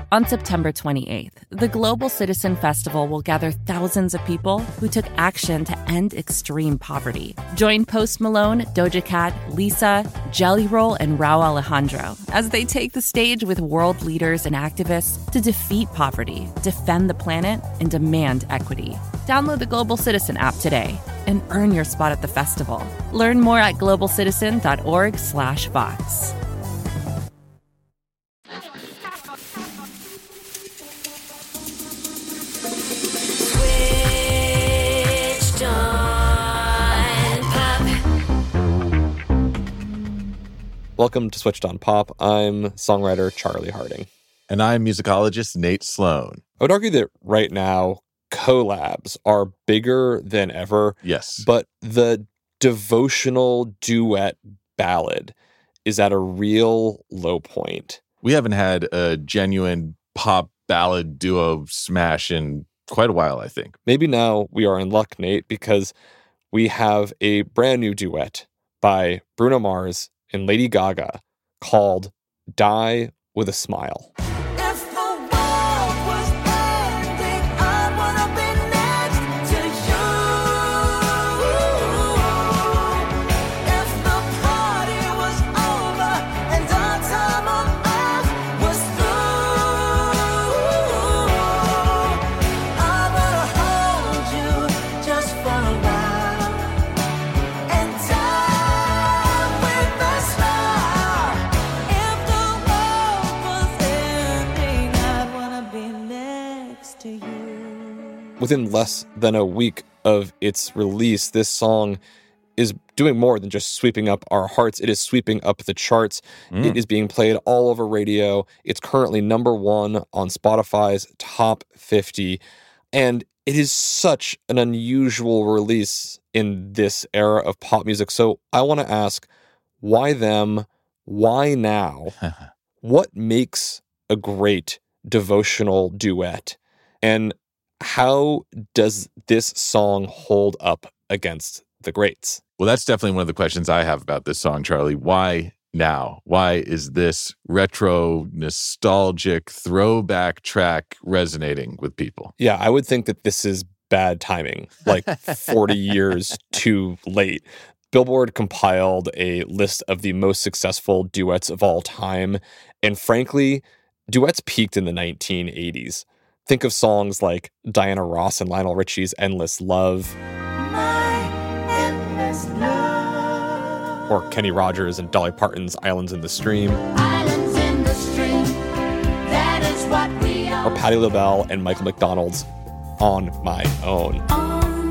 On September 28th, the Global Citizen Festival will gather thousands of people who took action to end extreme poverty. Join Post Malone, Doja Cat, Lisa, Jelly Roll, and Rauw Alejandro as they take the stage with world leaders and activists to defeat poverty, defend the planet, and demand equity. Download the Global Citizen app today and earn your spot at the festival. Learn more at globalcitizen.org/Vox. Welcome to Switched on Pop. I'm songwriter Charlie Harding. And I'm musicologist Nate Sloan. I would argue that right now, collabs are bigger than ever. Yes. But the devotional duet ballad is at a real low point. We haven't had a genuine pop ballad duo smash in quite a while, I think. Maybe now we are in luck, Nate, because we have a brand new duet by Bruno Mars and Lady Gaga called Die With a Smile. Within less than a week of its release, this song is doing more than just sweeping up our hearts. It is sweeping up the charts. It is being played all over radio. It's currently number one on Spotify's top 50. And it is such an unusual release in this era of pop music. So I want to ask, why them? Why now? What makes a great devotional duet? And how does this song hold up against the greats? Well, that's definitely one of the questions I have about this song, Charlie. Why now? Why is this retro, nostalgic, throwback track resonating with people? Yeah, I would think that this is bad timing, like 40 years too late. Billboard compiled a list of the most successful duets of all time. And frankly, duets peaked in the 1980s. Think of songs like Diana Ross and Lionel Richie's Endless Love. Endless Love. Or Kenny Rogers and Dolly Parton's Islands in the Stream. Islands in the stream, that is what we are. Or Patti LaBelle and Michael McDonald's On My Own. On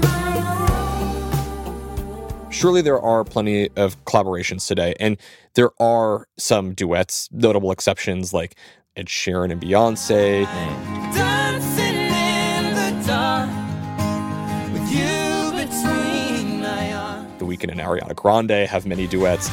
my own. Surely there are plenty of collaborations today, and there are some duets, notable exceptions like Ed Sheeran and Beyonce. Dancing in the dark with you between my arms. The Weeknd and Ariana Grande have many duets.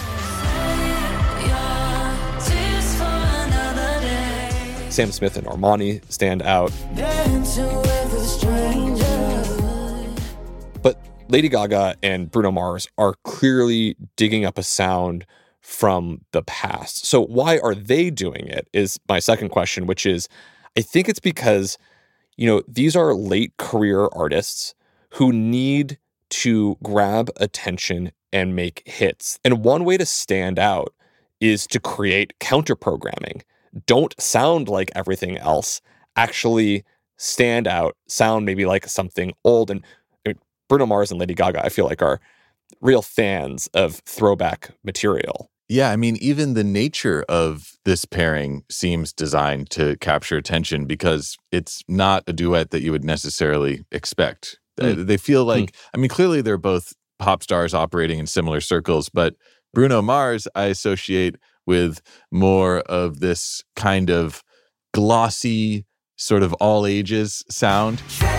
Sam Smith and Normani stand out. Dancing with a stranger. But Lady Gaga and Bruno Mars are clearly digging up a sound from the past. So why are they doing it is my second question, which is, I think it's because, these are late career artists who need to grab attention and make hits. And one way to stand out is to create counter-programming. Don't sound like everything else. Actually stand out, sound maybe like something old. And Bruno Mars and Lady Gaga, I feel like, are real fans of throwback material. Yeah, I mean, even the nature of this pairing seems designed to capture attention because it's not a duet that you would necessarily expect. They feel like, I mean, clearly they're both pop stars operating in similar circles, but Bruno Mars I associate with more of this kind of glossy, sort of all ages sound.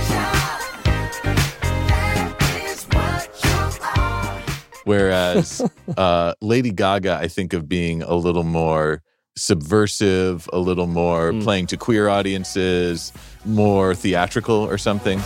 Whereas Lady Gaga, I think of being a little more subversive, a little more playing to queer audiences, more theatrical or something.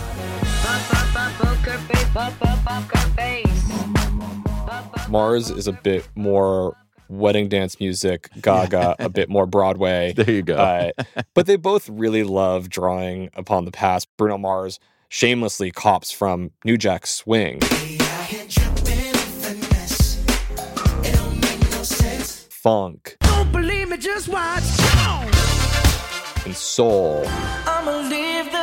Mars is a bit more wedding dance music, Gaga a bit more Broadway. There you go. But they both really love drawing upon the past. Bruno Mars shamelessly cops from New Jack Swing, funk, Don't believe me, just watch. and soul. I'ma leave the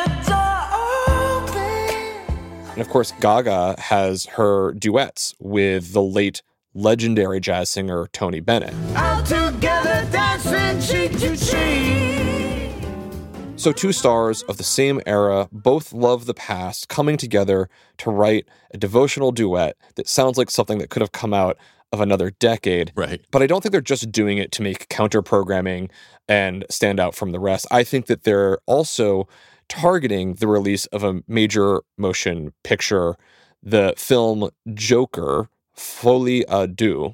door open. And of course, Gaga has her duets with the late legendary jazz singer Tony Bennett. All together dancing cheek to cheek. So two stars of the same era, both love the past, coming together to write a devotional duet that sounds like something that could have come out of another decade. Right. But I don't think they're just doing it to make counter-programming and stand out from the rest. I think that they're also targeting the release of a major motion picture, the film Joker, Folie à Deux.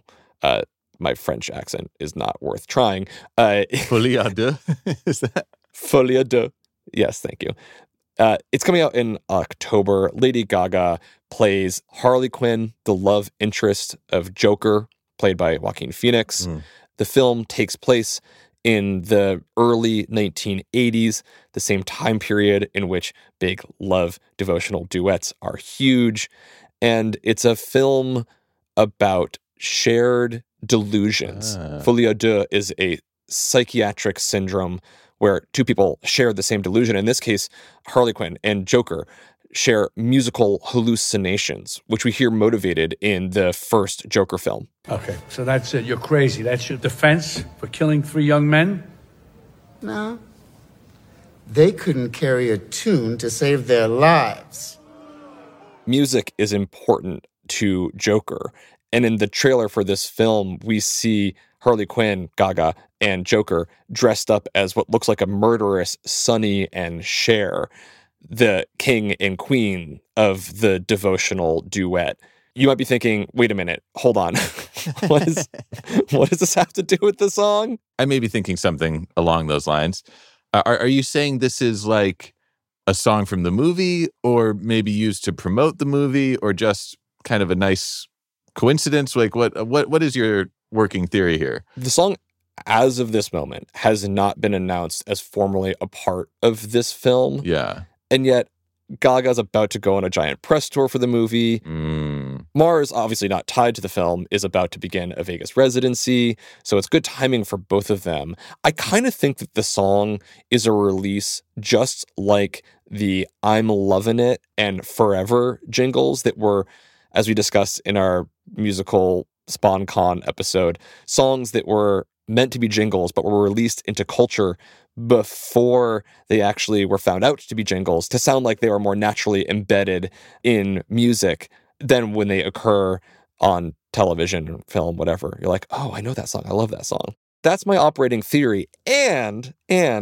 My French accent is not worth trying. Folie à deux? Is that? Folie à Deux. Yes, thank you. It's coming out in October. Lady Gaga plays Harley Quinn, the love interest of Joker, played by Joaquin Phoenix. The film takes place in the early 1980s, the same time period in which big love devotional duets are huge. And it's a film about shared delusions. Folie à Deux is a psychiatric syndrome where two people share the same delusion. In this case, Harley Quinn and Joker share musical hallucinations, which we hear motivated in the first Joker film. Okay, so that's it. You're crazy. That's your defense for killing 3 young men? No. They couldn't carry a tune to save their lives. Music is important to Joker. And in the trailer for this film, we see Harley Quinn, Gaga, and Joker dressed up as what looks like a murderous Sonny and Cher, the king and queen of the devotional duet. You might be thinking, wait a minute, hold on. what does this have to do with the song? I may be thinking something along those lines. Are you saying this is like a song from the movie, or maybe used to promote the movie, or just kind of a nice coincidence? Like what is your working theory here? The song, as of this moment, has not been announced as formally a part of this film. Yeah. And yet, Gaga's about to go on a giant press tour for the movie. Mars, obviously not tied to the film, is about to begin a Vegas residency, so it's good timing for both of them. I kind of think that the song is a release just like the I'm Lovin' It and Forever jingles that were, as we discussed in our musical SpawnCon episode, songs that were meant to be jingles but were released into culture before they actually were found out to be jingles, to sound like they were more naturally embedded in music than when they occur on television or film, whatever. You're like, oh, I know that song. I love that song. That's my operating theory. And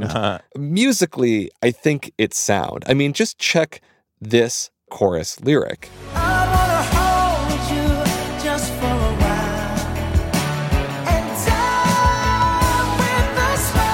musically, I think it's sound. I mean, just check this chorus lyric. I wanna hold you just for a while and die with a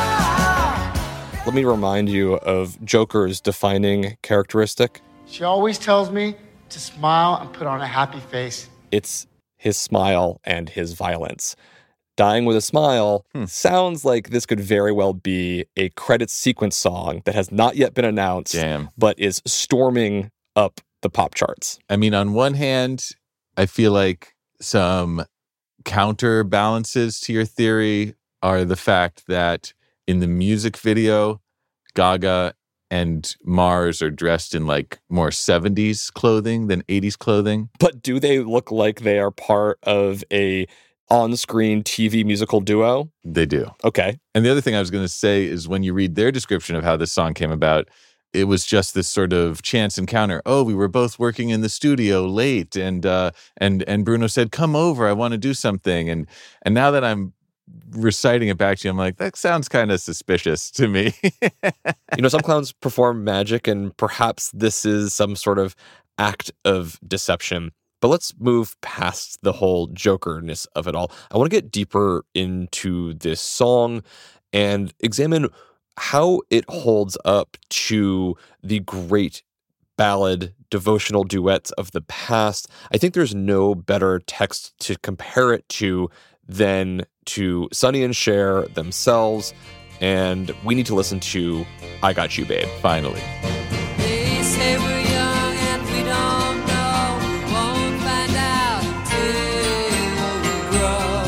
smile. Let me remind you of Joker's defining characteristic. She always tells me to smile and put on a happy face. It's his smile and his violence. Dying with a Smile sounds like this could very well be a credits sequence song that has not yet been announced, but is storming up the pop charts. I mean, on one hand, I feel like some counterbalances to your theory are the fact that in the music video, Gaga and Mars are dressed in like more 70s clothing than 80s clothing. But do they look like they are part of a on-screen TV musical duo? They do. Okay. And the other thing I was going to say is when you read their description of how this song came about, it was just this sort of chance encounter. Oh, we were both working in the studio late, and Bruno said, "Come over, I want to do something." And now that I'm reciting it back to you, I'm like, that sounds kind of suspicious to me. You know, some clowns perform magic, and perhaps this is some sort of act of deception. But let's move past the whole Joker-ness of it all. I want to get deeper into this song and examine how it holds up to the great ballad devotional duets of the past. I think there's no better text to compare it to then to Sonny and Cher themselves, and we need to listen to I Got You, Babe. Finally. They say we're young and we don't know. We won't find out till we grow.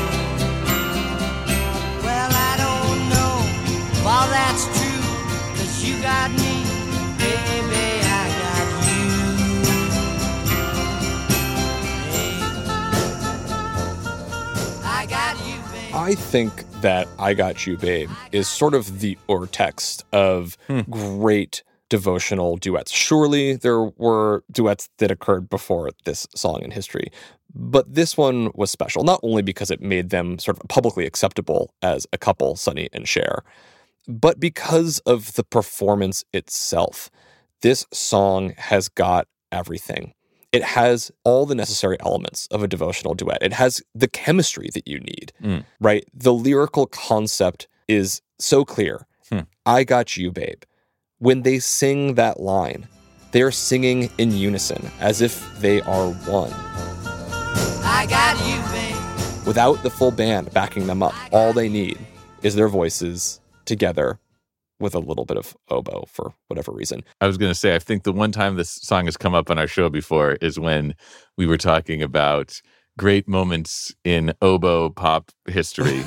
Well, I don't know if all that's true, 'cause you got me, baby, I got you. Babe. I got you, babe. I think that I Got You, Babe is sort of the urtext of great devotional duets. Surely there were duets that occurred before this song in history, but this one was special, not only because it made them sort of publicly acceptable as a couple, Sonny and Cher, but because of the performance itself. This song has got everything. It has all the necessary elements of a devotional duet. It has the chemistry that you need, right? The lyrical concept is so clear. I got you, babe. When they sing that line, they are singing in unison as if they are one. I got you, babe. Without the full band backing them up, all they need is their voices together with a little bit of oboe for whatever reason. I was going to say, I think the one time this song has come up on our show before is when we were talking about great moments in oboe pop history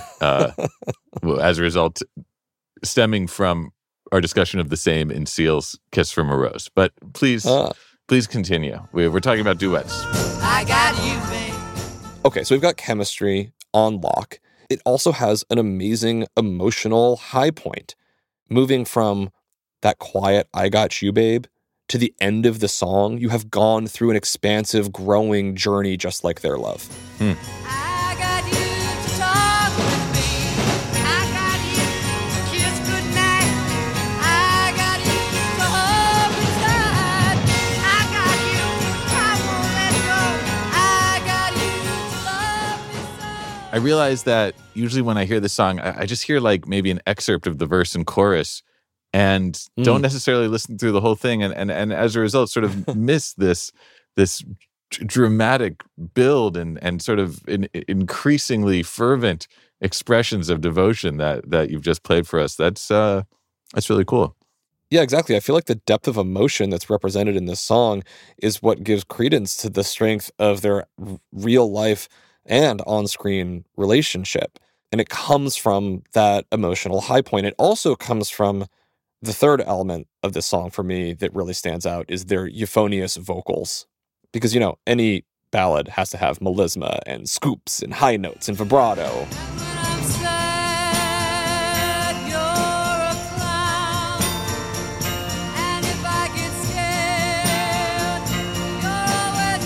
as a result, stemming from our discussion of the same in Seal's Kiss from a Rose. But please continue. We're talking about duets. I got you, babe. Okay, so we've got chemistry on lock. It also has an amazing emotional high point. Moving from that quiet, I got you, babe, to the end of the song, you have gone through an expansive, growing journey just like their love. I got you to talk with me. I got you to kiss goodnight. I got you to hold me tight. I got you, I won't let go. I got you to love me so. I realize that usually when I hear this song, I just hear like maybe an excerpt of the verse and chorus and don't necessarily listen through the whole thing. And as a result, sort of miss this dramatic build and sort of increasingly fervent expressions of devotion that you've just played for us. That's really cool. Yeah, exactly. I feel like the depth of emotion that's represented in this song is what gives credence to the strength of their real life and on-screen relationship. And it comes from that emotional high point. It also comes from the third element of this song for me that really stands out is their euphonious vocals. Because, you know, any ballad has to have melisma and scoops and high notes and vibrato. When I'm sad, you're a clown. And if I get scared, you're always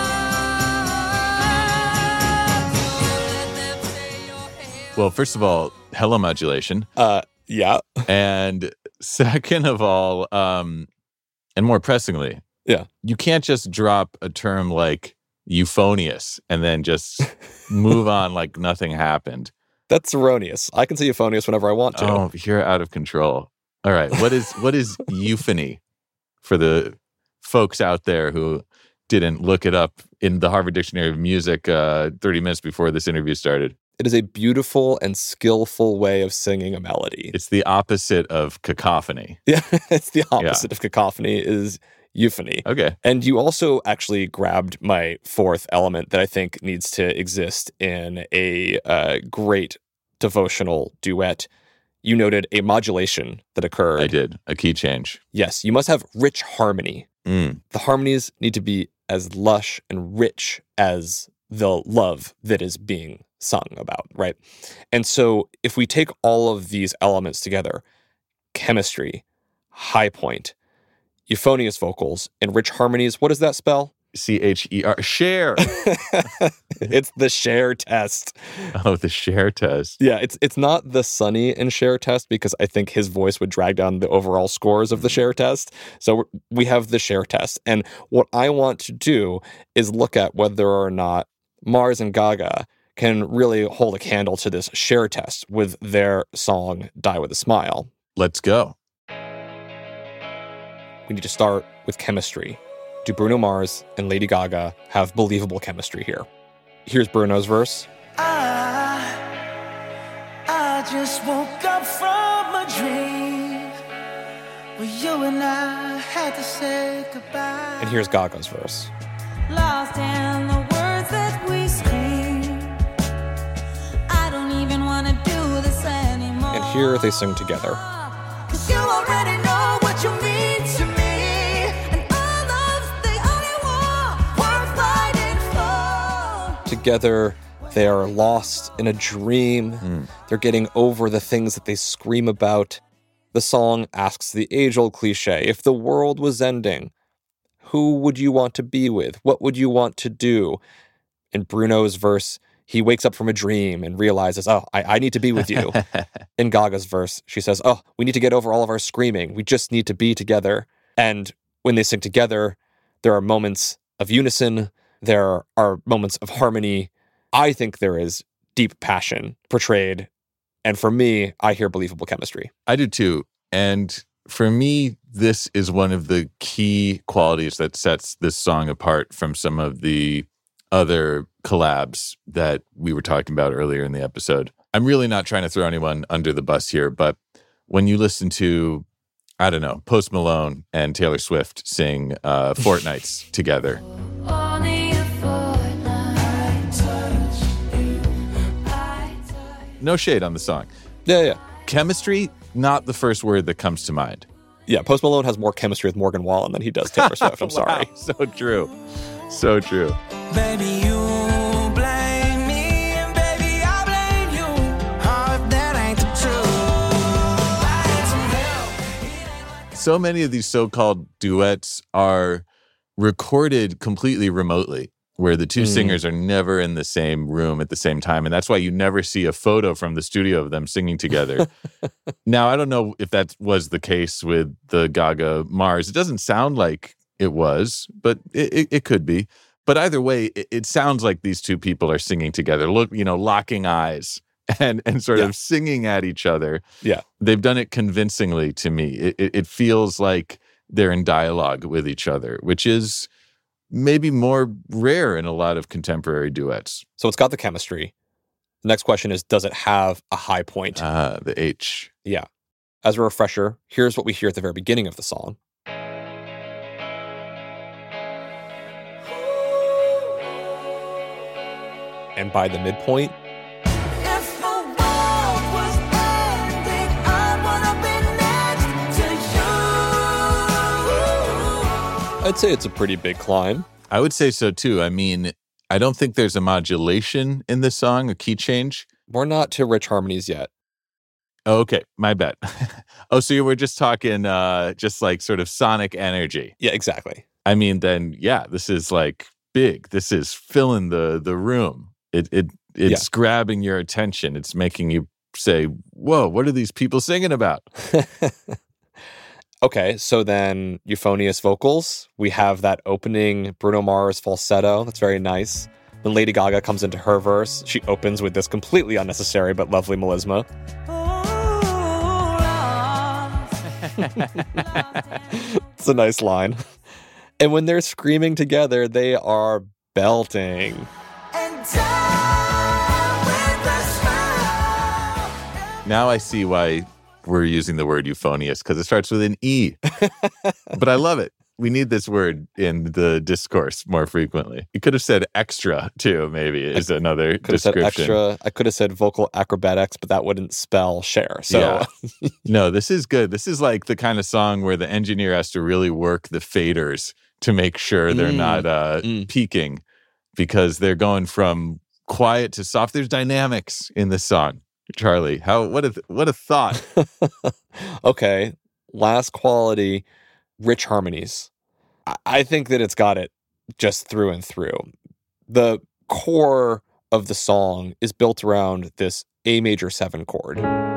around. Don't let them say your hair. Well, first of all, hello modulation. Yeah. And second of all, and more pressingly, Yeah. you can't just drop a term like euphonious and then just move on like nothing happened. That's erroneous. I can say euphonious whenever I want to. Oh, you're out of control. All right. What is euphony for the folks out there who didn't look it up in the Harvard Dictionary of Music 30 minutes before this interview started? It is a beautiful and skillful way of singing a melody. It's the opposite of cacophony. Yeah, it's the opposite of cacophony is euphony. Okay. And you also actually grabbed my fourth element that I think needs to exist in a great devotional duet. You noted a modulation that occurred. I did. A key change. Yes, you must have rich harmony. The harmonies need to be as lush and rich as the love that is being sung about, right? And so if we take all of these elements together, chemistry, high point, euphonious vocals, and rich harmonies, what does that spell? CHER. Share. It's the Cher test. Oh, the Cher test. Yeah, it's not the Sonny and Cher test because I think his voice would drag down the overall scores of the Cher test. So we have the Cher test. And what I want to do is look at whether or not Mars and Gaga can really hold a candle to this Cher test with their song Die With a Smile. Let's go. We need to start with chemistry. Do Bruno Mars and Lady Gaga have believable chemistry here? Here's Bruno's verse. I just woke up from a dream where you and I had to say goodbye. And here's Gaga's verse. Lost in the words that we scream. I don't even want to do this anymore. And here they sing together. 'Cause you already know what you mean to me. And our love's the only war worth fighting for. Together, they are lost in a dream. They're getting over the things that they scream about. The song asks the age-old cliche, if the world was ending, who would you want to be with? What would you want to do? In Bruno's verse, he wakes up from a dream and realizes, oh, I need to be with you. In Gaga's verse, she says, oh, we need to get over all of our screaming. We just need to be together. And when they sing together, there are moments of unison. There are moments of harmony. I think there is deep passion portrayed. And for me, I hear believable chemistry. I do too. And for me, this is one of the key qualities that sets this song apart from some of the other collabs that we were talking about earlier in the episode. I'm really not trying to throw anyone under the bus here, but when you listen to, I don't know, Post Malone and Taylor Swift sing Fortnights together. Only a fortnight. No shade on the song. Yeah. Chemistry, not the first word that comes to mind. Yeah, Post Malone has more chemistry with Morgan Wallen than he does Taylor Swift. I'm sorry. Wow, so true. So true. Baby, you blame me, and baby, I blame you. Oh, if that ain't the truth. So many of these so-called duets are recorded completely remotely, where the two singers are never in the same room at the same time. And that's why you never see a photo from the studio of them singing together. Now, I don't know if that was the case with the Gaga Mars. It doesn't sound like it was, but it could be. But either way, it sounds like these two people are singing together, locking eyes and sort of singing at each other. Yeah. They've done it convincingly to me. It feels like they're in dialogue with each other, which is maybe more rare in a lot of contemporary duets. So it's got the chemistry. The next question is, does it have a high point? The H. Yeah. As a refresher, here's what we hear at the very beginning of the song. And by the midpoint, If the world was ending, I wanna be next to you. I'd say it's a pretty big climb. I would say so too. I mean, I don't think there's a modulation in this song, a key change. We're not to rich harmonies yet. Oh, okay, my bad. So you were just talking just like sort of sonic energy. Yeah, exactly. I mean, then, yeah, this is like big. This is filling the room. It's grabbing your attention. It's making you say, whoa, what are these people singing about? Okay, so then euphonious vocals. We have that opening Bruno Mars falsetto. That's very nice. When Lady Gaga comes into her verse, she opens with this completely unnecessary but lovely melisma. It's a nice line. And when they're screaming together, they are belting. And die with a smile. Now I see why we're using the word euphonious, because it starts with an E. But I love it. We need this word in the discourse more frequently. You could have said extra, too, maybe, is another description. Extra. I could have said vocal acrobatics, but that wouldn't spell share. So yeah. No, this is good. This is like the kind of song where the engineer has to really work the faders to make sure they're not peaking, because they're going from quiet to soft. There's dynamics in this song. Charlie, what a thought. Okay, last quality, rich harmonies. I think that it's got it just through and through. The core of the song is built around this A major 7 chord.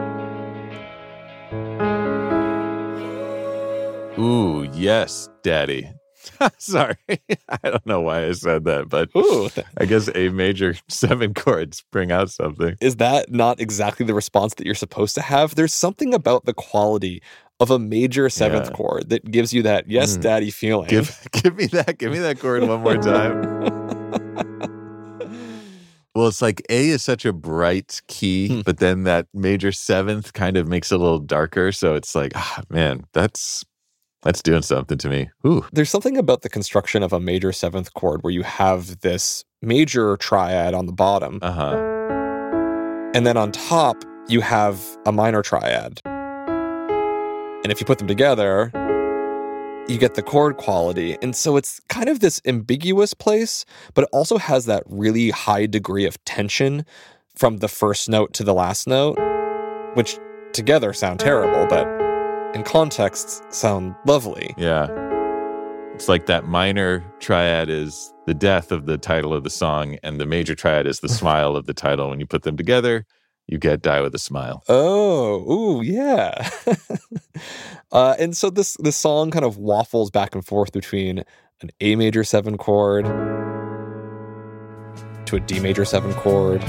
Ooh, yes, daddy. Sorry. I don't know why I said that, but I guess A major 7 chords bring out something. Is that not exactly the response that you're supposed to have? There's something about the quality of a major 7th chord that gives you that yes, daddy feeling. Give me that chord one more time. Well, it's like A is such a bright key, but then that major seventh kind of makes it a little darker. So it's like, man, that's doing something to me. Ooh. There's something about the construction of a major seventh chord where you have this major triad on the bottom. And then on top, you have a minor triad. And if you put them together, you get the chord quality. And so it's kind of this ambiguous place, but it also has that really high degree of tension from the first note to the last note, which together sound terrible, but in context sound lovely. Yeah. It's like that minor triad is the death of the title of the song, and the major triad is the smile of the title. When you put them together, you get Die With a Smile. Oh, ooh, yeah. And so this song kind of waffles back and forth between an A major 7 chord to a D major 7 chord.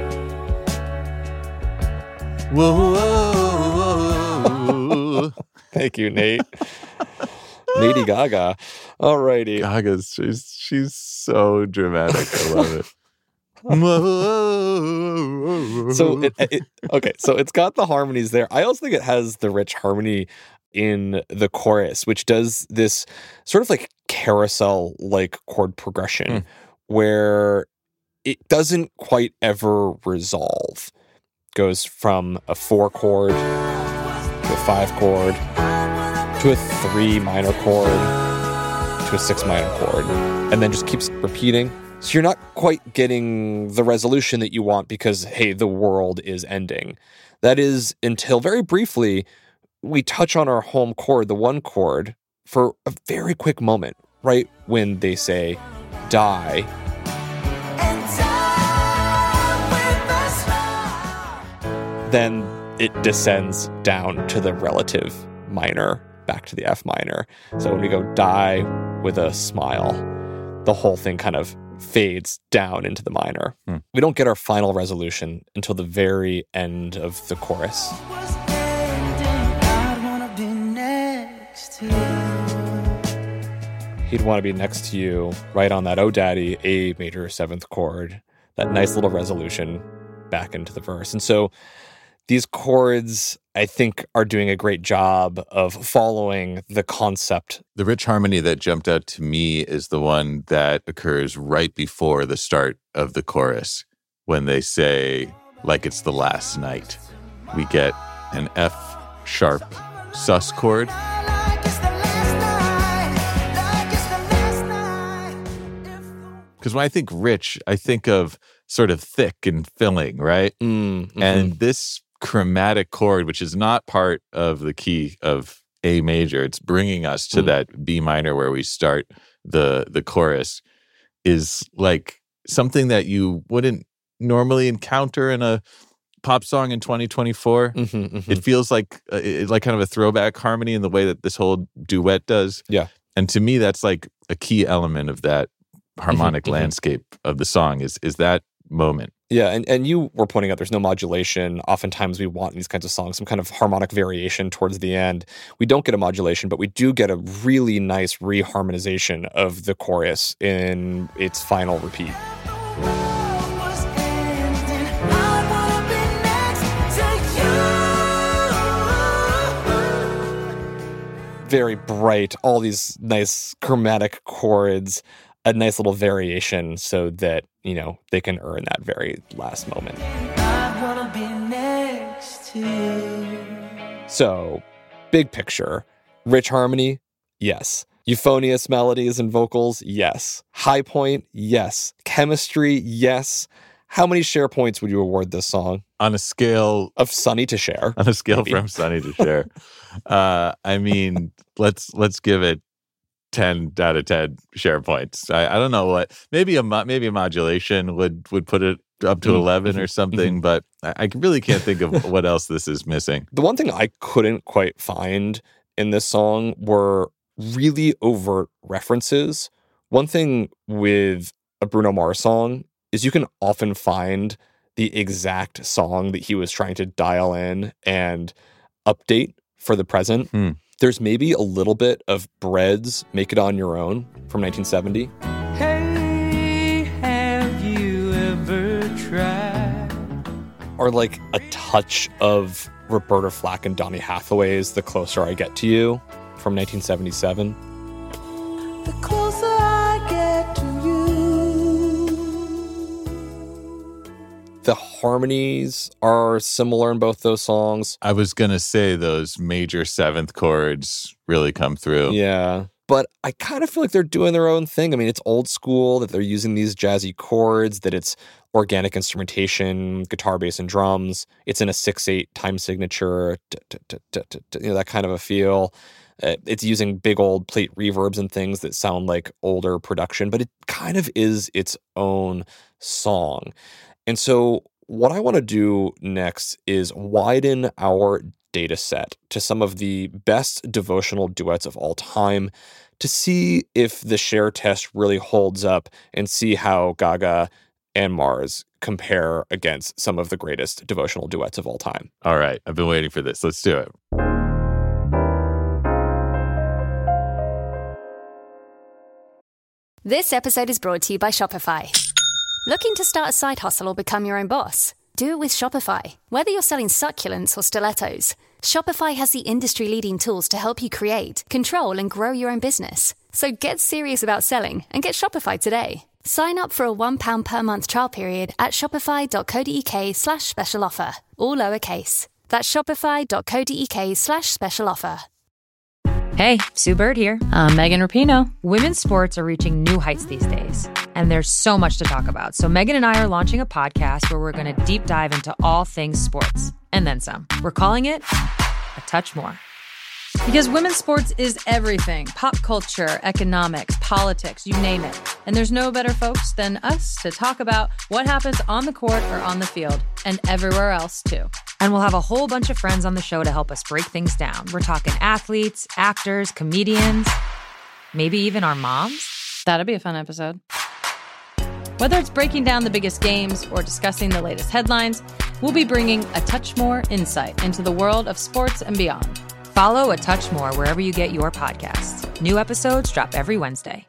Whoa, whoa, whoa. Thank you, Nate. Lady Gaga. Alrighty. Gaga's, she's so dramatic. I love it. So so it's got the harmonies there. I also think it has the rich harmony in the chorus, which does this sort of like carousel like chord progression where it doesn't quite ever resolve. Goes from a 4 chord to a 5 chord to a 3 minor chord to a 6 minor chord, and then just keeps repeating. So you're not quite getting the resolution that you want because, hey, the world is ending. That is until very briefly we touch on our home chord, the 1 chord, for a very quick moment, right when they say, die. Then it descends down to the relative minor, back to the F minor. So when we go die with a smile, the whole thing kind of fades down into the minor. We don't get our final resolution until the very end of the chorus. He'd want to be next to you, right on that Oh Daddy A major 7th chord, that nice little resolution back into the verse. And so these chords, I think, are doing a great job of following the concept. The rich harmony that jumped out to me is the one that occurs right before the start of the chorus, when they say, like it's the last night. We get an F sharp sus chord. Because when I think rich, I think of sort of thick and filling, right? And this chromatic chord, which is not part of the key of A major, it's bringing us to that B minor where we start the chorus, is like something that you wouldn't normally encounter in a pop song in 2024. It feels like kind of a throwback harmony in the way that this whole duet does. Yeah. And to me, that's like a key element of that harmonic landscape of the song is that moment. Yeah, and you were pointing out there's no modulation. Oftentimes we want in these kinds of songs some kind of harmonic variation towards the end. We don't get a modulation, but we do get a really nice reharmonization of the chorus in its final repeat. Very bright, all these nice chromatic chords, a nice little variation so that, you know, they can earn that very last moment. I wanna be next to you. So, big picture, rich harmony, yes. Euphonious melodies and vocals, yes. High point, yes. Chemistry, yes. How many share points would you award this song? On a scale of Sunny to Cher. On a scale from Sunny to Cher. I mean, let's give it 10 out of 10 share points. I don't know what, maybe a modulation would put it up to 11 or something, but I really can't think of what else this is missing. The one thing I couldn't quite find in this song were really overt references. One thing with a Bruno Mars song is you can often find the exact song that he was trying to dial in and update for the present. There's maybe a little bit of Bread's Make It On Your Own from 1970. Hey, have you ever are like a touch of Roberta Flack and Donny Hathaway's The Closer I Get to You from 1977. The closer I get to you. The harmonies are similar in both those songs. I was going to say those major seventh chords really come through. Yeah. But I kind of feel like they're doing their own thing. I mean, it's old school, that they're using these jazzy chords, that it's organic instrumentation, guitar, bass, and drums. It's in a 6/8 time signature, that kind of a feel. It's using big old plate reverbs and things that sound like older production, but it kind of is its own song. And so what I want to do next is widen our data set to some of the best devotional duets of all time to see if the Cher test really holds up and see how Gaga and Mars compare against some of the greatest devotional duets of all time. All right. I've been waiting for this. Let's do it. This episode is brought to you by Shopify. Looking to start a side hustle or become your own boss? Do it with Shopify. Whether you're selling succulents or stilettos, Shopify has the industry-leading tools to help you create, control, and grow your own business. So get serious about selling and get Shopify today. Sign up for a £1 per month trial period at shopify.co.uk/special offer, all lowercase. That's shopify.co.uk/special offer. Hey, Sue Bird here. I'm Megan Rapinoe. Women's sports are reaching new heights these days, and there's so much to talk about. So Megan and I are launching a podcast where we're going to deep dive into all things sports, and then some. We're calling it A Touch More. Because women's sports is everything. Pop culture, economics, politics, you name it. And there's no better folks than us to talk about what happens on the court or on the field, and everywhere else too. And we'll have a whole bunch of friends on the show to help us break things down. We're talking athletes, actors, comedians, maybe even our moms. That'd be a fun episode. Whether it's breaking down the biggest games or discussing the latest headlines, we'll be bringing a touch more insight into the world of sports and beyond. Follow A Touch More wherever you get your podcasts. New episodes drop every Wednesday.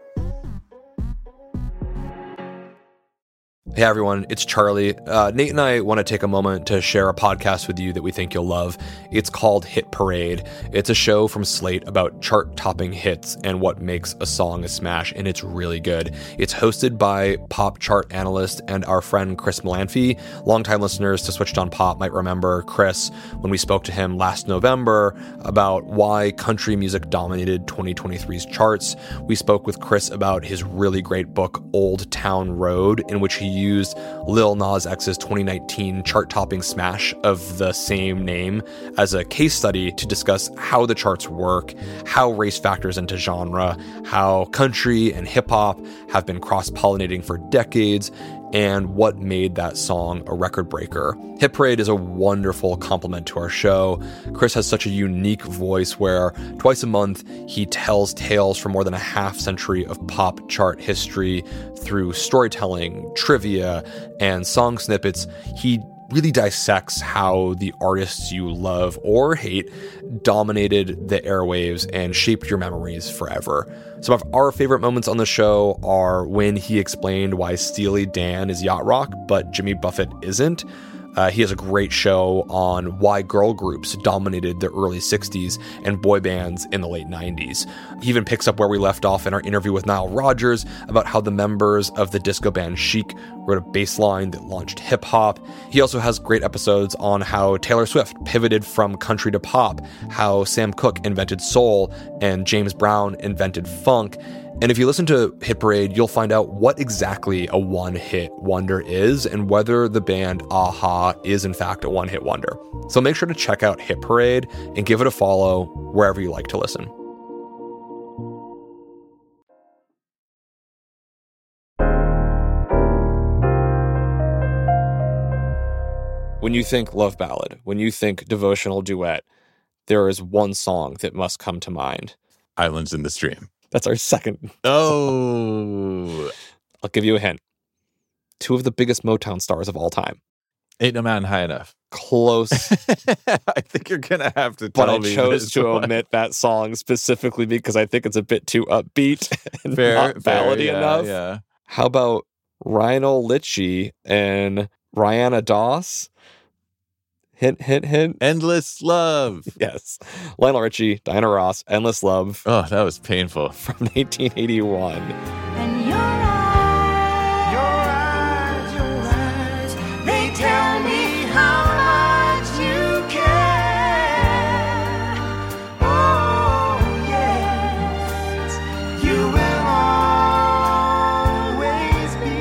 Hey everyone, it's Charlie. Nate and I want to take a moment to share a podcast with you that we think you'll love. It's called Hit Parade. It's a show from Slate about chart-topping hits and what makes a song a smash, and it's really good. It's hosted by pop chart analyst and our friend Chris Melanphy. Longtime listeners to Switched on Pop might remember Chris when we spoke to him last November about why country music dominated 2023's charts. We spoke with Chris about his really great book, Old Town Road, in which he used Lil Nas X's 2019 chart-topping smash of the same name as a case study to discuss how the charts work, how race factors into genre, how country and hip-hop have been cross-pollinating for decades, and what made that song a record breaker. Hit Parade is a wonderful complement to our show. Chris has such a unique voice where twice a month he tells tales from more than a half century of pop chart history through storytelling, trivia, and song snippets. He really dissects how the artists you love or hate dominated the airwaves and shaped your memories forever. Some of our favorite moments on the show are when he explained why Steely Dan is yacht rock, but Jimmy Buffett isn't. He has a great show on why girl groups dominated the early 60s and boy bands in the late 90s. He even picks up where we left off in our interview with Nile Rodgers about how the members of the disco band Chic wrote a bass line that launched hip-hop. He also has great episodes on how Taylor Swift pivoted from country to pop, how Sam Cooke invented soul, and James Brown invented funk. And if you listen to Hit Parade, you'll find out what exactly a one-hit wonder is and whether the band a-ha is in fact a one-hit wonder. So make sure to check out Hit Parade and give it a follow wherever you like to listen. When you think love ballad, when you think devotional duet, there is one song that must come to mind. Islands in the Stream. That's our second. Oh. I'll give you a hint. Two of the biggest Motown stars of all time. Ain't No Mountain High Enough. Close. I think you're going to have to tell me. But I chose to omit that song specifically because I think it's a bit too upbeat and not ballady enough. Yeah. How about Lionel Richie and Rihanna Doss. Hint, hint, hint. Endless Love. Yes. Lionel Richie, Diana Ross, Endless Love Oh, that was painful. from 1981. And your eyes, they tell me how much you care. Oh, yes, you will always be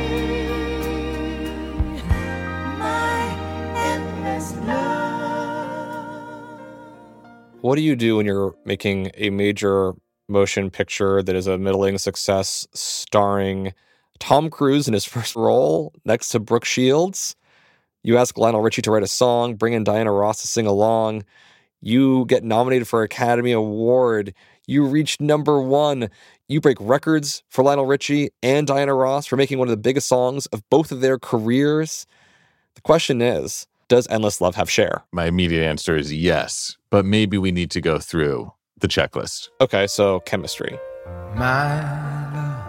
my endless love. What do you do when you're making a major motion picture that is a middling success starring Tom Cruise in his first role next to Brooke Shields? You ask Lionel Richie to write a song, bring in Diana Ross to sing along. You get nominated for an Academy Award. You reach number 1. You break records for Lionel Richie and Diana Ross for making one of the biggest songs of both of their careers. The question is, does Endless Love have Cher? My immediate answer is yes, but maybe we need to go through the checklist. Okay, so chemistry. My love,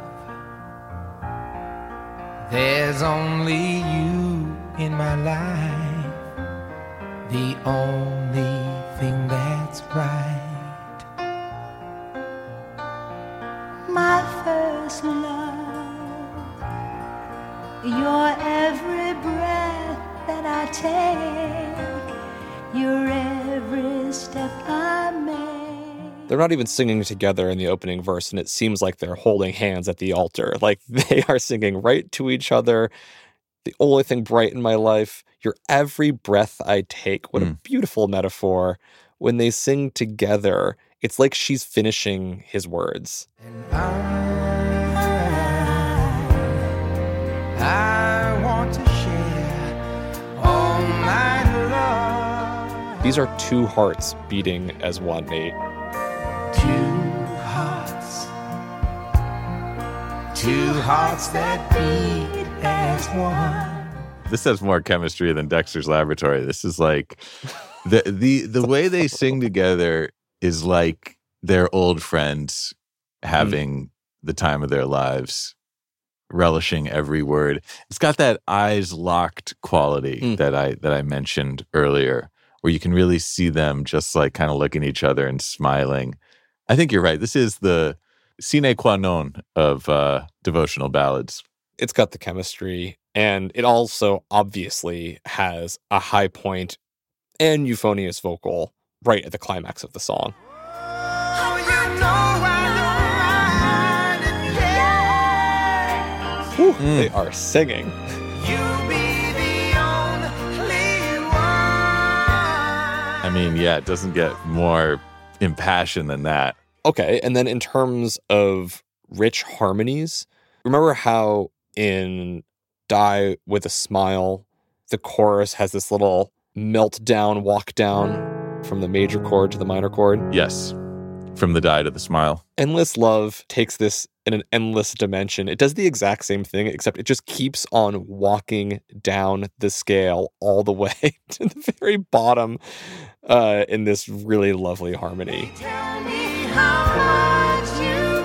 there's only you in my life, the only thing that's right. My first love, your every breath that I take, your every step I make. They're not even singing together in the opening verse, and it seems like they're holding hands at the altar. Like they are singing right to each other. The only thing bright in my life, your every breath I take. What a beautiful metaphor. When they sing together, it's like she's finishing his words. I want to share all my love. These are two hearts beating as one, Nate. Two hearts that beat as one. This has more chemistry than Dexter's Laboratory. This is like the way they sing together is like they're old friends having the time of their lives, relishing every word. It's got that eyes locked quality that I mentioned earlier, where you can really see them just like kind of looking at each other and smiling. I think you're right. This is the sine qua non of devotional ballads. It's got the chemistry, and it also obviously has a high point and euphonious vocal right at the climax of the song. Whew, they are singing. I mean, yeah, it doesn't get more impassioned than that. Okay, and then in terms of rich harmonies, remember how in Die With a Smile, the chorus has this little meltdown, walk down from the major chord to the minor chord? Yes, from the Die to the Smile. Endless Love takes this in an endless dimension. It does the exact same thing, except it just keeps on walking down the scale all the way to the very bottom in this really lovely harmony. Tell me how much you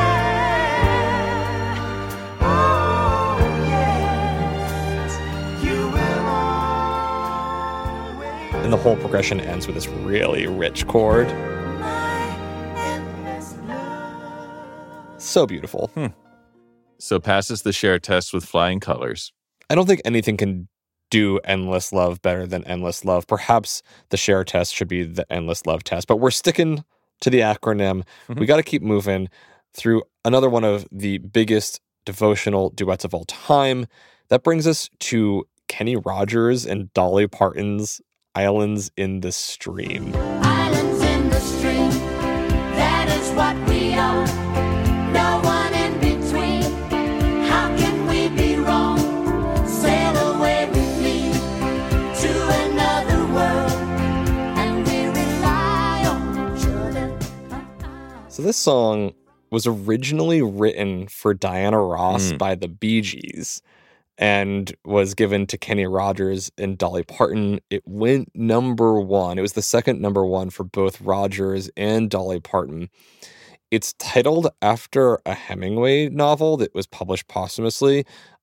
care. Oh, yes, you will always. And the whole progression ends with this really rich chord. So beautiful. So passes the Cher test with flying colors. I don't think anything can do Endless Love better than Endless Love. Perhaps the Cher test should be the Endless Love test, but we're sticking to the acronym. We got to keep moving through another one of the biggest devotional duets of all time. That brings us to Kenny Rogers and Dolly Parton's Islands in the Stream. Islands in the stream, that is what we are. No one in between. How can we be wrong? Sail away with me to another world, and we rely on each other. So this song was originally written for Diana Ross by the Bee Gees and was given to Kenny Rogers and Dolly Parton. It went number 1. It was the second number 1 for both Rogers and Dolly Parton. It's titled after a Hemingway novel that was published posthumously.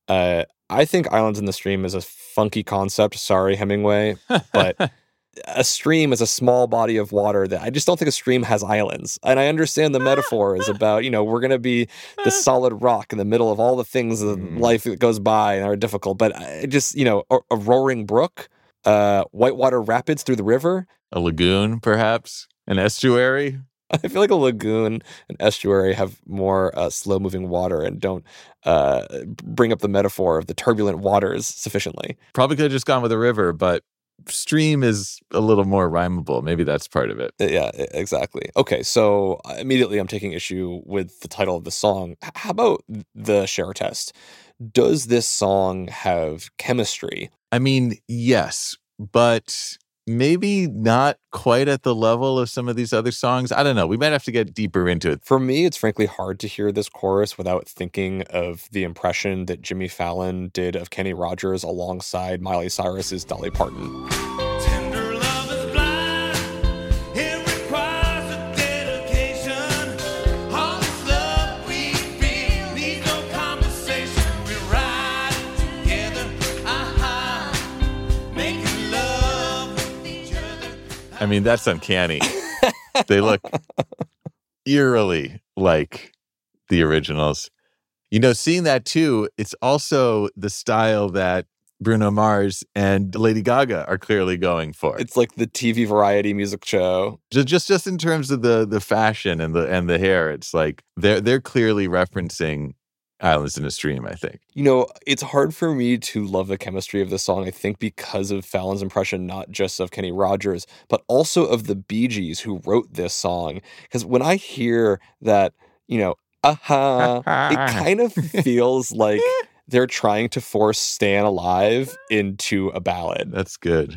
I think Islands in the Stream is a funky concept. Sorry, Hemingway. But a stream is a small body of water that I just don't think a stream has islands. And I understand the metaphor is about, we're going to be the solid rock in the middle of all the things of life that goes by and are difficult. But I just, a roaring brook, whitewater rapids through the river. A lagoon, perhaps? An estuary? I feel like a lagoon and estuary have more slow-moving water and don't bring up the metaphor of the turbulent waters sufficiently. Probably could have just gone with a river, but stream is a little more rhymable. Maybe that's part of it. Yeah, exactly. Okay, so immediately I'm taking issue with the title of the song. How about the Cher test? Does this song have chemistry? I mean, yes, but maybe not quite at the level of some of these other songs. I don't know. We might have to get deeper into it. For me, it's frankly hard to hear this chorus without thinking of the impression that Jimmy Fallon did of Kenny Rogers alongside Miley Cyrus's Dolly Parton. Tender love is blind. It requires a dedication. All this love we feel needs no conversation. We ride together, making love with each other. I mean, that's uncanny. They look eerily like the originals. Seeing that too, it's also the style that Bruno Mars and Lady Gaga are clearly going for. It's like the TV variety music show. Just in terms of the fashion and the hair, it's like they're clearly referencing Islands in a Stream, I think. It's hard for me to love the chemistry of this song, I think, because of Fallon's impression, not just of Kenny Rogers, but also of the Bee Gees who wrote this song. Because when I hear that, it kind of feels like they're trying to force Stayin' Alive into a ballad. That's good.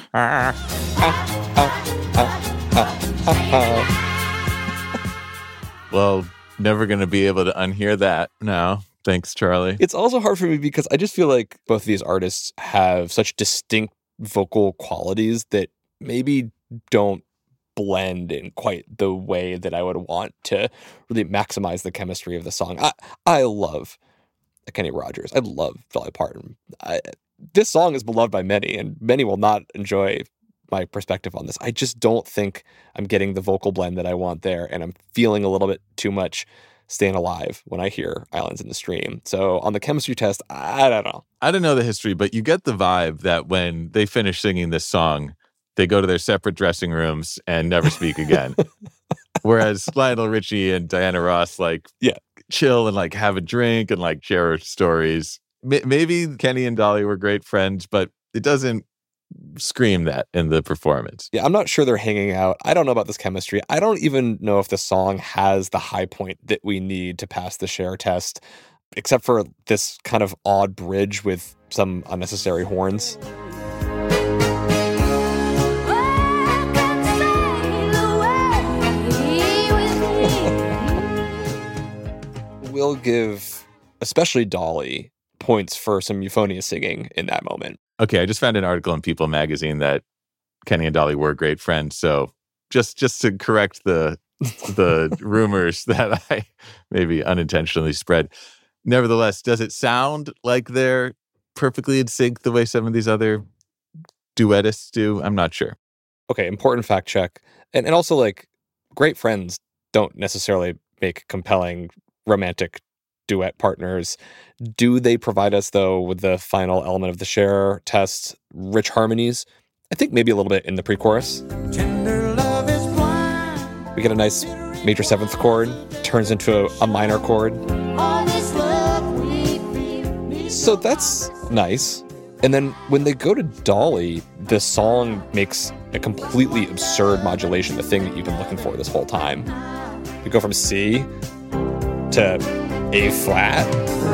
Well, never going to be able to unhear that now. Thanks, Charlie. It's also hard for me because I just feel like both of these artists have such distinct vocal qualities that maybe don't blend in quite the way that I would want to really maximize the chemistry of the song. I love Kenny Rogers. I love Dolly Parton. This song is beloved by many, and many will not enjoy my perspective on this. I just don't think I'm getting the vocal blend that I want there, and I'm feeling a little bit too much Stayin' Alive when I hear Islands in the Stream. So on the chemistry test, I don't know. I don't know the history, but you get the vibe that when they finish singing this song, they go to their separate dressing rooms and never speak again. Whereas Lionel Richie and Diana Ross chill and have a drink and share stories. Maybe Kenny and Dolly were great friends, but it doesn't scream that in the performance. Yeah, I'm not sure they're hanging out. I don't know about this chemistry. I don't even know if the song has the high point that we need to pass the Cher test, except for this kind of odd bridge with some unnecessary horns. We'll give, especially Dolly, points for some euphonious singing in that moment. Okay, I just found an article in People magazine that Kenny and Dolly were great friends. So just to correct the rumors that I maybe unintentionally spread. Nevertheless, does it sound like they're perfectly in sync the way some of these other duettists do? I'm not sure. Okay, important fact check. And also, great friends don't necessarily make compelling romantic duet partners. Do they provide us, though, with the final element of the Cher test, rich harmonies? I think maybe a little bit in the pre-chorus. Tender love is blind. We get a nice major seventh chord, turns into a minor chord. All this love we feel. So that's nice. And then when they go to Dolly, the song makes a completely absurd modulation, the thing that you've been looking for this whole time. We go from C to A flat.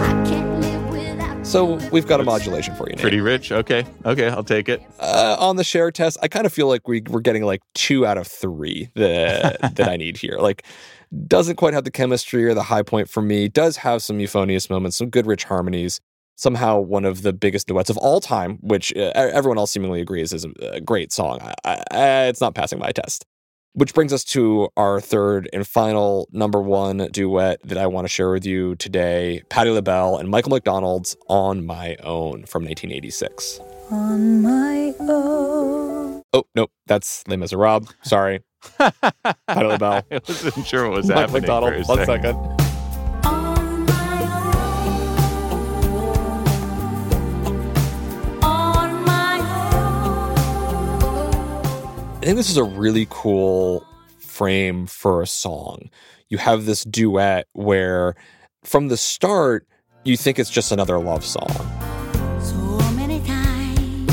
So we've got a modulation for you, Nate. Pretty rich. Okay, I'll take it. On the Cher test, I kind of feel like we're getting 2 out of 3 that I need here. Doesn't quite have the chemistry or the high point for me. Does have some euphonious moments, some good rich harmonies. Somehow one of the biggest duets of all time, which everyone else seemingly agrees is a great song. It's not passing my test. Which brings us to our third and final number one duet that I want to share with you today, Patti LaBelle and Michael McDonald's On My Own from 1986. On my own. Oh, nope, that's Les Miserables. Sorry. Patti LaBelle. I wasn't sure what was Michael happening. McDonald, for a 1 second. On my own. On my own. I think this is a really cool frame for a song. You have this duet where from the start, you think it's just another love song. So many times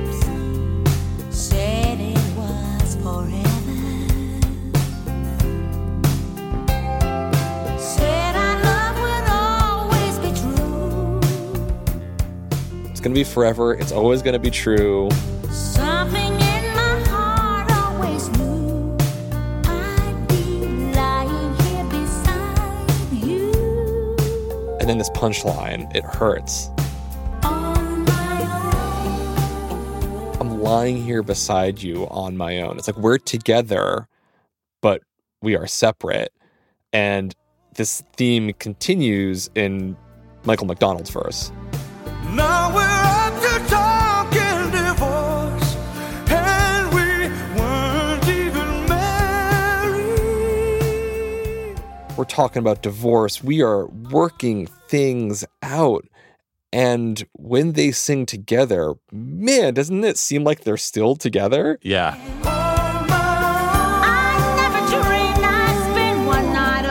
said it was forever. Said our love would always be true. It's going to be forever. It's always going to be true. Something in my heart always knew I'd be lying here beside you. And then this punchline, it hurts. On my own. I'm lying here beside you on my own. It's like we're together, but we are separate. And this theme continues in Michael McDonald's verse. Now we're up to talking divorce, and we weren't even married. We're talking about divorce. We are working things out. And when they sing together, man, doesn't it seem like they're still together? Yeah. I never dreamed I'd spend one night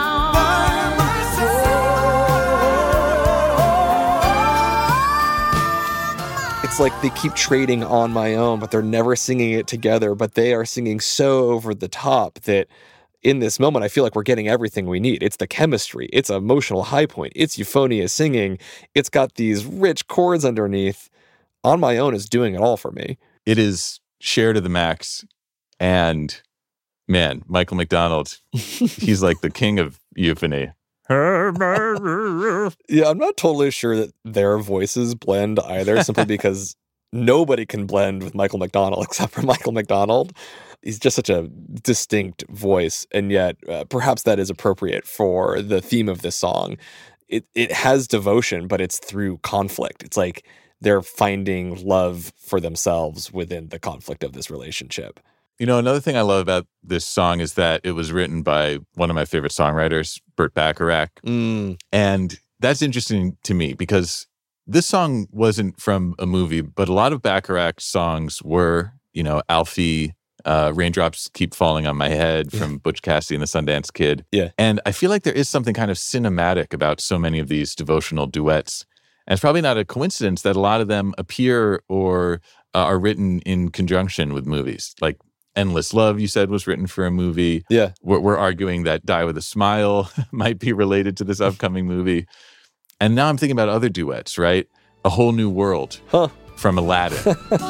alone. It's like they keep trading On My Own, but they're never singing it together. But they are singing so over the top that in this moment, I feel like we're getting everything we need. It's the chemistry. It's an emotional high point. It's Euphonia singing. It's got these rich chords underneath. On My Own is doing it all for me. It is shared to the max. And man, Michael McDonald, he's like the king of euphony. Yeah, I'm not totally sure that their voices blend either, simply because nobody can blend with Michael McDonald except for Michael McDonald. He's just such a distinct voice, and yet perhaps that is appropriate for the theme of this song. It has devotion, but it's through conflict. It's like they're finding love for themselves within the conflict of this relationship. You know, another thing I love about this song is that it was written by one of my favorite songwriters, Burt Bacharach. And that's interesting to me because this song wasn't from a movie, but a lot of Bacharach's songs were, you know, Alfie, Raindrops Keep Falling on My Head from Butch Cassidy and the Sundance Kid. Yeah. And I feel like there is something kind of cinematic about so many of these devotional duets. And it's probably not a coincidence that a lot of them appear or are written in conjunction with movies. Like Endless Love, you said, was written for a movie. Yeah. We're arguing that Die With a Smile might be related to this upcoming movie. And now I'm thinking about other duets, right? A Whole New World from Aladdin.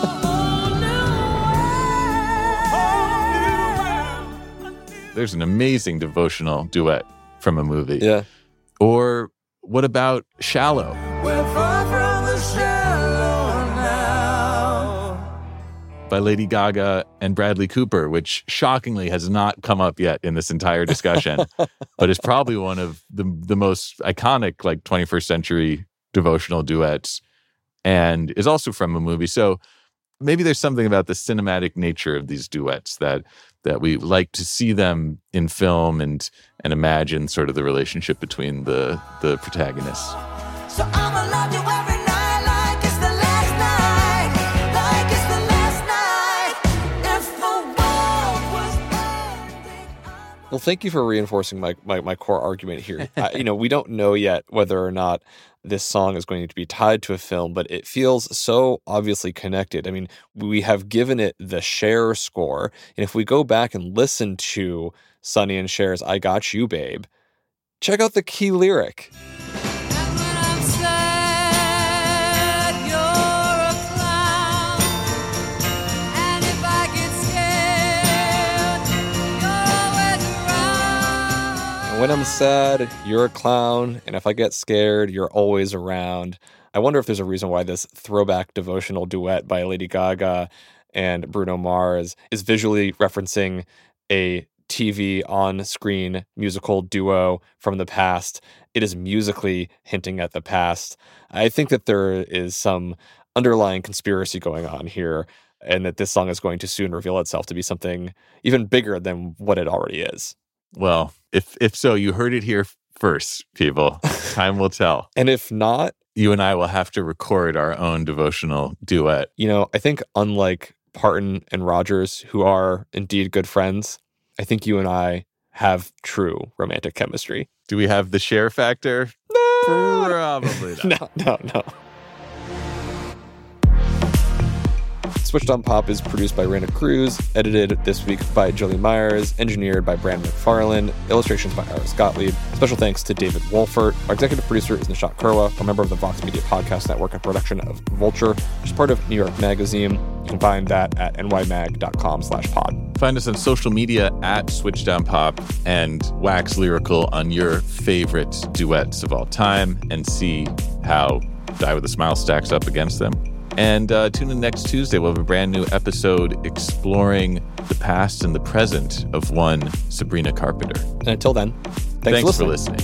There's an amazing devotional duet from a movie. Yeah. Or what about Shallow? We're far from the shallow now. By Lady Gaga and Bradley Cooper, which shockingly has not come up yet in this entire discussion, but is probably one of the most iconic, like, 21st century devotional duets, and is also from a movie. So maybe there's something about the cinematic nature of these duets that we like to see them in film and imagine sort of the relationship between the protagonists. So I'ma love you every night like it's the last night, like it's the last night. If the world was ending, Well, thank you for reinforcing my core argument here. We don't know yet whether or not this song is going to be tied to a film, but it feels so obviously connected. I mean, we have given it the Cher score, and if we go back and listen to Sonny and Cher's I Got You, Babe, check out the key lyric. And when I'm sad, you're a clown. And if I get scared, you're always around. And when I'm sad, you're a clown, and if I get scared, you're always around. I wonder if there's a reason why this throwback devotional duet by Lady Gaga and Bruno Mars is visually referencing a TV on-screen musical duo from the past. It is musically hinting at the past. I think that there is some underlying conspiracy going on here, and that this song is going to soon reveal itself to be something even bigger than what it already is. Well, if so, you heard it here first, people. Time will tell. And if not, you and I will have to record our own devotional duet. You know, I think unlike Parton and Rogers, who are indeed good friends, I think you and I have true romantic chemistry. Do we have the share factor? No. Probably not. No. Switched on Pop is produced by Raina Cruz, edited this week by Jolie Myers, engineered by Brandon McFarlane, illustrations by Iris Gottlieb. Special thanks to David Wolfert. Our executive producer is Nishat Kurwa, a member of the Vox Media Podcast Network and production of Vulture, which is part of New York Magazine. You can find that at nymag.com/pod. Find us on social media at Switchdown Pop and wax lyrical on your favorite duets of all time and see how Die With a Smile stacks up against them. And tune in next Tuesday. We'll have a brand new episode exploring the past and the present of one Sabrina Carpenter. And until then, thanks for listening.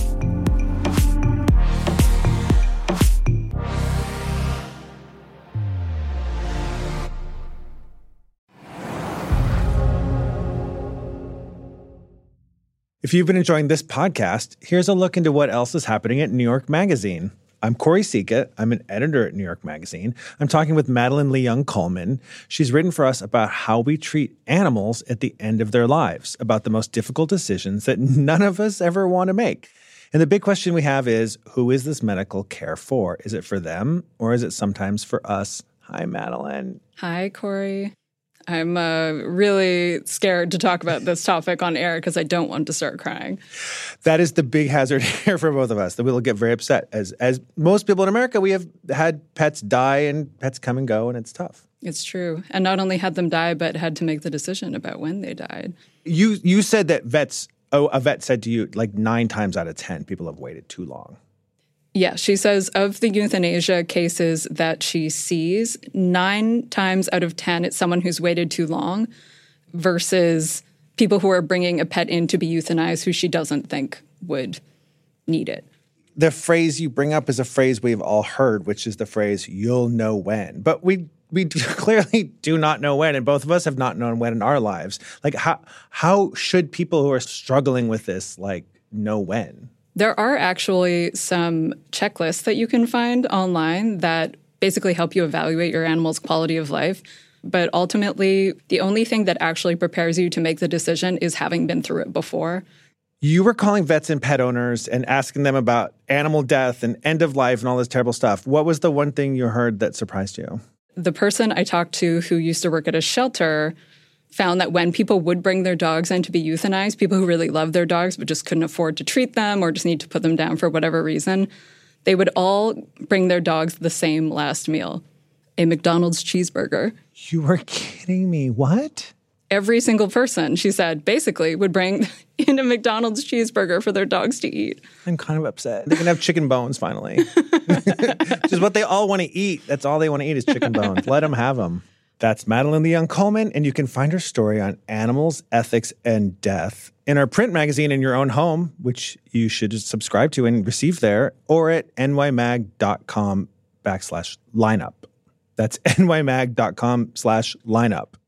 If you've been enjoying this podcast, here's a look into what else is happening at New York Magazine. I'm Corey Sika. I'm an editor at New York Magazine. I'm talking with Madeline Leung-Coleman. She's written for us about how we treat animals at the end of their lives, about the most difficult decisions that none of us ever want to make. And the big question we have is, who is this medical care for? Is it for them, or is it sometimes for us? Hi, Madeline. Hi, Corey. I'm really scared to talk about this topic on air because I don't want to start crying. That is the big hazard here for both of us, that we'll get very upset. As most people in America, we have had pets die and pets come and go, and it's tough. It's true. And not only had them die, but had to make the decision about when they died. You said that a vet said to you, like 9 times out of 10, people have waited too long. Yeah, she says of the euthanasia cases that she sees, 9 times out of 10, it's someone who's waited too long versus people who are bringing a pet in to be euthanized who she doesn't think would need it. The phrase you bring up is a phrase we've all heard, which is the phrase, you'll know when. But we clearly do not know when, and both of us have not known when in our lives. Like, how should people who are struggling with this, like, know when? There are actually some checklists that you can find online that basically help you evaluate your animal's quality of life. But ultimately, the only thing that actually prepares you to make the decision is having been through it before. You were calling vets and pet owners and asking them about animal death and end of life and all this terrible stuff. What was the one thing you heard that surprised you? The person I talked to who used to work at a shelter found that when people would bring their dogs in to be euthanized, people who really love their dogs but just couldn't afford to treat them or just need to put them down for whatever reason, they would all bring their dogs the same last meal, a McDonald's cheeseburger. You were kidding me. What? Every single person, she said, basically would bring in a McDonald's cheeseburger for their dogs to eat. I'm kind of upset. They can have chicken bones finally. Just what they all want to eat. That's all they want to eat is chicken bones. Let them have them. That's Madeline Leung-Coleman, and you can find her story on animals, ethics, and death in our print magazine in your own home, which you should subscribe to and receive there, or at nymag.com/lineup. That's nymag.com/lineup.